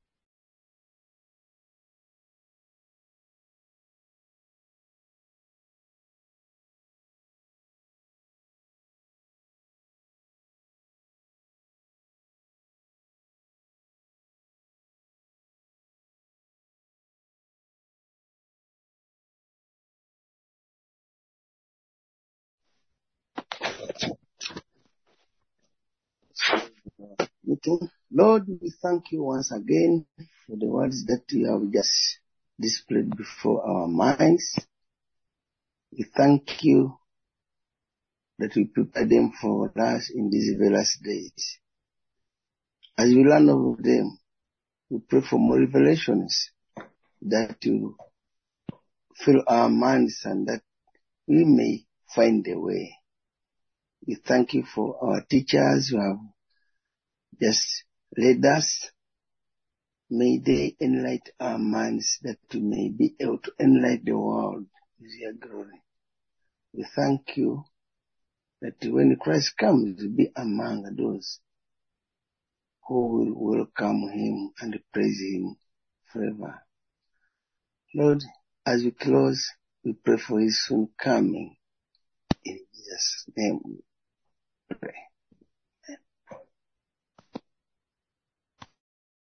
Meeting. Lord, we thank you once again for the words that you have just displayed before our minds. We thank you that we prepare them for us in these various days. As we learn of them, we pray for more revelations that you fill our minds and that we may find a way. We thank you for our teachers who have just led us. May they enlighten our minds that we may be able to enlighten the world with your glory. We thank you that when Christ comes, will be among those who will welcome him and praise him forever. Lord, as we close, we pray for his soon coming. In Jesus' name we pray.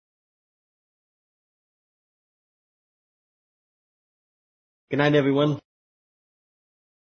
Good night, everyone.